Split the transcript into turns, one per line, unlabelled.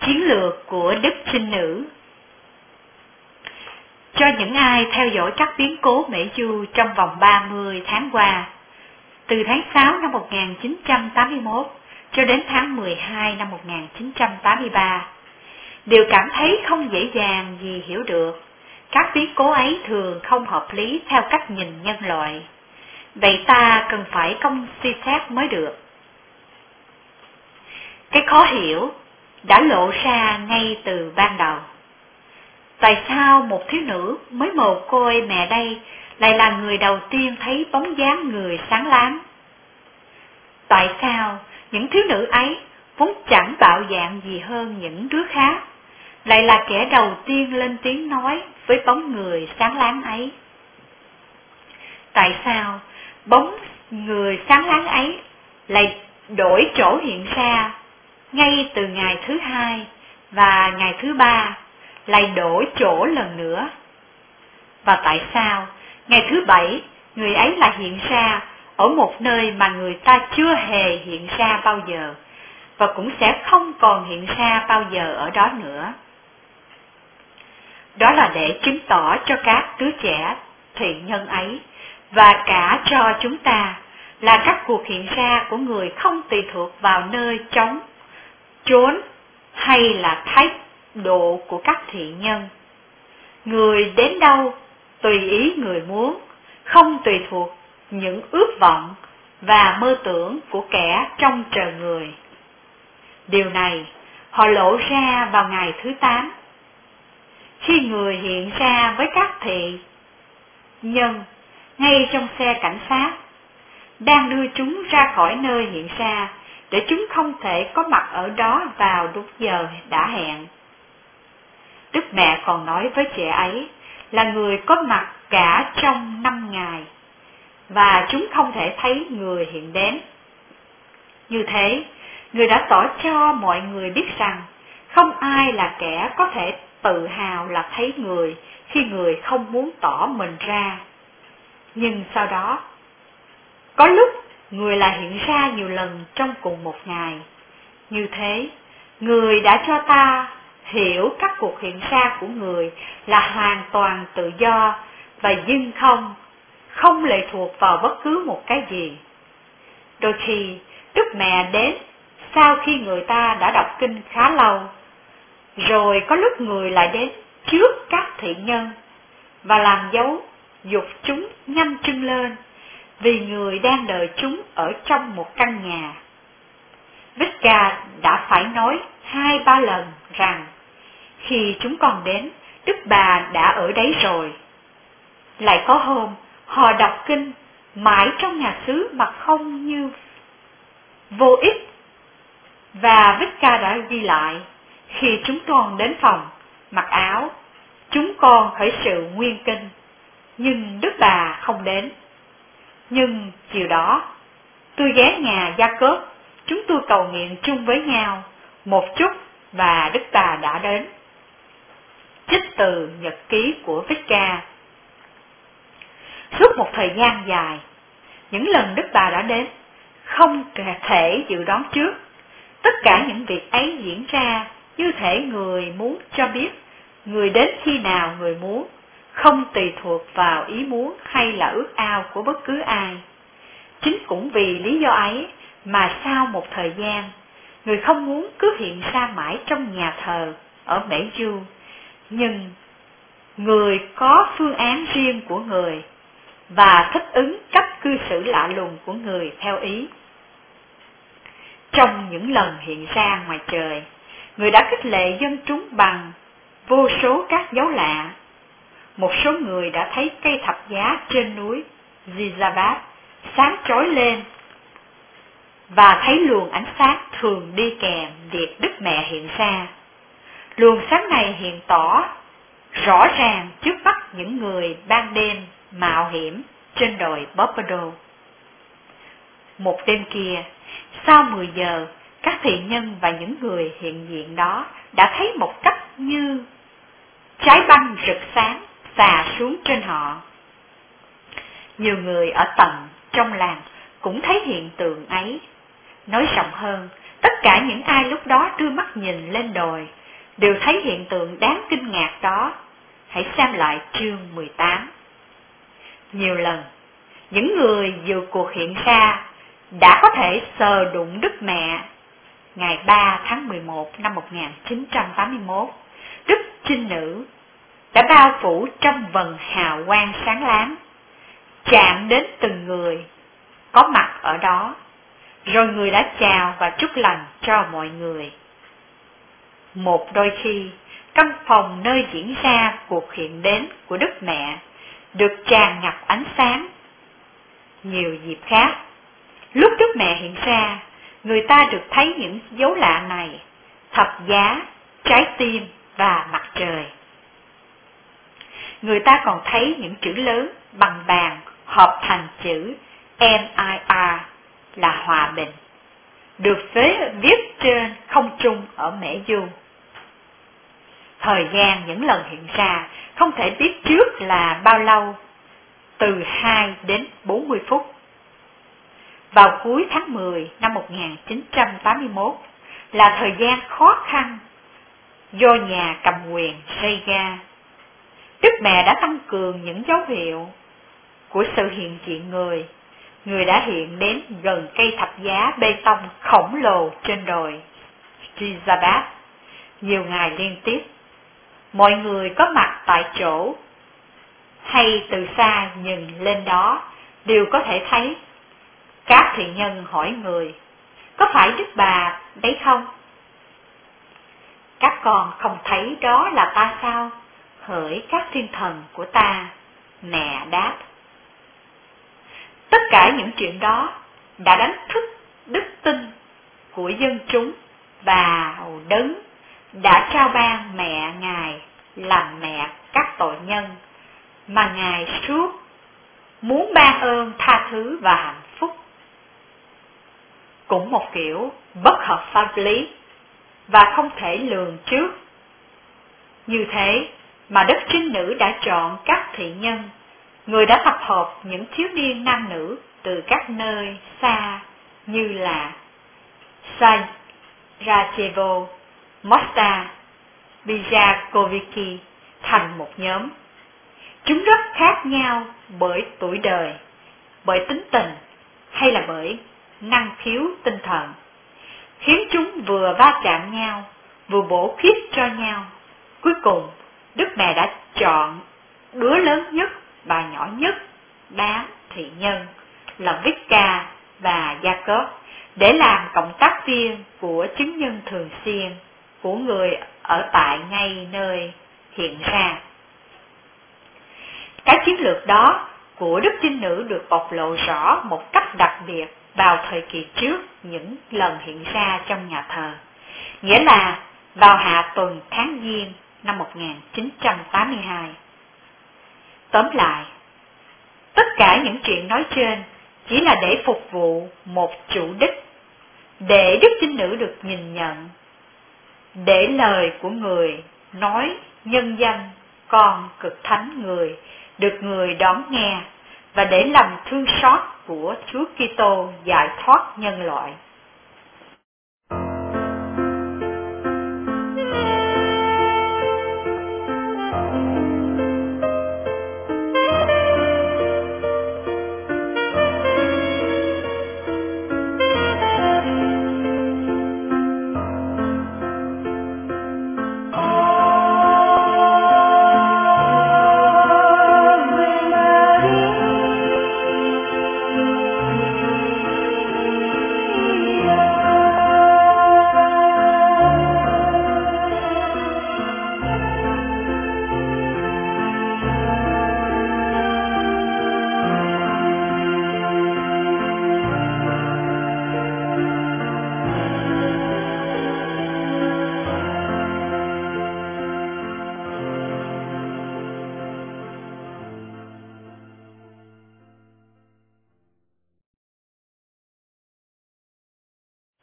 Chiến lược của Đức Trinh Nữ. Cho những ai theo dõi các biến cố Mễ Du trong vòng 30 tháng qua, từ tháng 6 năm 1981 cho đến tháng 12 năm 1983, đều cảm thấy không dễ dàng gì hiểu được. Các biến cố ấy thường không hợp lý theo cách nhìn nhân loại. Vậy ta cần phải công suy xét mới được. Cái khó hiểu đã lộ ra ngay từ ban đầu. Tại sao một thiếu nữ mới mồ côi mẹ đây lại là người đầu tiên thấy bóng dáng người sáng láng? Tại sao những thiếu nữ ấy vốn chẳng bạo dạn gì hơn những đứa khác, lại là kẻ đầu tiên lên tiếng nói với bóng người sáng láng ấy? Tại sao bóng người sáng láng ấy lại đổi chỗ hiện ra ngay từ ngày thứ hai và ngày thứ ba lại đổi chỗ lần nữa? Và tại sao ngày thứ bảy người ấy lại hiện ra ở một nơi mà người ta chưa hề hiện ra bao giờ, và cũng sẽ không còn hiện ra bao giờ ở đó nữa? Đó là để chứng tỏ cho các đứa trẻ thiện nhân ấy, và cả cho chúng ta, là các cuộc hiện ra của người không tùy thuộc vào nơi trống, chốn hay là thái độ của các thiện nhân. Người đến đâu tùy ý người muốn, không tùy thuộc những ước vọng và mơ tưởng của kẻ trông chờ người. Điều này họ lộ ra vào ngày thứ 8, khi người hiện ra với các thiện nhân ngay trong xe cảnh sát, đang đưa chúng ra khỏi nơi hiện ra để chúng không thể có mặt ở đó vào đúng giờ đã hẹn. Đức mẹ còn nói với trẻ ấy là người có mặt cả trong 5 ngày, và chúng không thể thấy người hiện đến. Như thế, người đã tỏ cho mọi người biết rằng không ai là kẻ có thể tự hào là thấy người khi người không muốn tỏ mình ra. Nhưng sau đó, có lúc người lại hiện ra nhiều lần trong cùng một ngày. Như thế, người đã cho ta hiểu các cuộc hiện ra của người là hoàn toàn tự do và dưng không lệ thuộc vào bất cứ một cái gì. Đôi khi, Đức Mẹ đến sau khi người ta đã đọc kinh khá lâu, rồi có lúc người lại đến trước các thiện nhân và làm dấu dục chúng nhanh chân lên, vì người đang đợi chúng ở trong một căn nhà. Vicka đã phải nói 2-3 lần rằng khi chúng còn đến, Đức Bà đã ở đấy rồi. Lại có hôm, họ đọc kinh mãi trong nhà xứ mà không như vô ích, và Vicka đã ghi lại, khi chúng con đến phòng, mặc áo, chúng con khởi sự nguyên kinh, nhưng Đức Bà không đến. Nhưng chiều đó, tôi ghé nhà Gia Cốp, chúng tôi cầu nguyện chung với nhau một chút, và Đức Bà đã đến. Trích từ nhật ký của Vicka. Suốt một thời gian dài, những lần Đức Bà đã đến, không thể dự đoán trước. Tất cả những việc ấy diễn ra như thể người muốn cho biết người đến khi nào người muốn, không tùy thuộc vào ý muốn hay là ước ao của bất cứ ai. Chính cũng vì lý do ấy mà sau một thời gian, người không muốn cứ hiện ra mãi trong nhà thờ ở Mễ Du, nhưng người có phương án riêng của người và thích ứng cách cư xử lạ lùng của người theo ý. Trong những lần hiện ra ngoài trời, người đã khích lệ dân chúng bằng vô số các dấu lạ. Một số người đã thấy cây thập giá trên núi Zizabat sáng chói lên, và thấy luồng ánh sáng thường đi kèm việc Đức Mẹ hiện ra. Luồng sáng này hiện tỏ rõ ràng trước mắt những người ban đêm mạo hiểm trên đồi Popodo. Một đêm kia, sau 10 giờ, các thiện nhân và những người hiện diện đó đã thấy một cách như trái băng rực sáng xà xuống trên họ. Nhiều người ở tầng trong làng cũng thấy hiện tượng ấy. Nói rộng hơn, Tất cả những ai lúc đó đưa mắt nhìn lên đồi đều thấy hiện tượng đáng kinh ngạc đó. Hãy xem lại chương 18. Nhiều lần, những người dự cuộc hiện ra đã có thể sờ đụng Đức Mẹ. Ngày 3 tháng 11 năm 1981, Đức Trinh Nữ đã bao phủ trong vầng hào quang sáng láng, chạm đến từng người có mặt ở đó, rồi người đã chào và chúc lành cho mọi người. Một đôi khi, căn phòng nơi diễn ra cuộc hiện đến của Đức Mẹ được tràn ngập ánh sáng. Nhiều dịp khác, lúc Đức Mẹ hiện ra, người ta được thấy những dấu lạ này: thập giá, trái tim và mặt trời. Người ta còn thấy những chữ lớn bằng vàng hợp thành chữ MIR là hòa bình, được viết trên không trung ở Mễ Du. Thời gian những lần hiện ra không thể biết trước là bao lâu, từ 2 đến 40 phút. Vào cuối tháng 10 năm 1981 là thời gian khó khăn do nhà cầm quyền Reagan. Đức Mẹ đã tăng cường những dấu hiệu của sự hiện diện người. Người đã hiện đến gần cây thập giá bê tông khổng lồ trên đồi Gizabat nhiều ngày liên tiếp. Mọi người có mặt tại chỗ hay từ xa nhìn lên đó đều có thể thấy. Các thị nhân hỏi người: có phải Đức Bà đấy không? Các con không thấy đó là ta sao? Hỡi các thiên thần của ta, mẹ đáp. Tất cả những chuyện đó đã đánh thức đức tin của dân chúng và Đấng đã trao ban mẹ Ngài làm mẹ các tội nhân mà Ngài suốt muốn ban ơn tha thứ và hạnh phúc. Cũng một kiểu bất hợp pháp lý và không thể lường trước. Như thế mà Đức Trinh Nữ đã chọn các thị nhân, người đã tập hợp những thiếu niên nam nữ từ các nơi xa như là Sarajevo, Mostar, Bijakoviki thành một nhóm. Chúng rất khác nhau bởi tuổi đời, bởi tính tình hay là bởi năng khiếu tinh thần, khiến chúng vừa va chạm nhau, vừa bổ khuyết cho nhau. Cuối cùng, Đức Mẹ đã chọn đứa lớn nhất và nhỏ nhất đám thị nhân là Vicka và Jacob để làm cộng tác viên của chứng nhân thường xuyên của người ở tại ngay nơi hiện ra. Cái chiến lược đó của Đức Trinh Nữ được bộc lộ rõ một cách đặc biệt vào thời kỳ trước những lần hiện ra trong nhà thờ, nghĩa là vào hạ tuần tháng Giêng năm 1982. Tóm lại, tất cả những chuyện nói trên chỉ là để phục vụ một chủ đích, để Đức Trinh Nữ được nhìn nhận, để lời của người nói nhân danh con cực thánh người được người đón nghe, và để lòng thương xót của Chúa Kitô giải thoát nhân loại.